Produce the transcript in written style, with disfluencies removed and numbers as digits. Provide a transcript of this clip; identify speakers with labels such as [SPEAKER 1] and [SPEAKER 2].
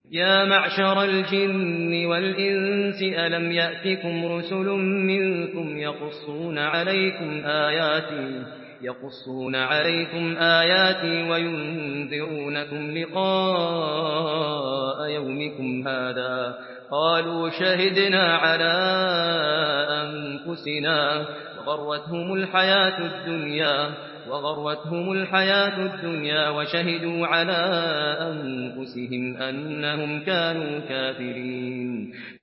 [SPEAKER 1] يا معشر الجن والإنس ألم يأتكم رسل منكم يقصون عليكم آياتي وينذرونكم لقاء يومكم هذا قالوا شهدنا على أنفسنا وغرتهم الحياة الدنيا وشهدوا على أنفسهم أنهم كانوا كافرين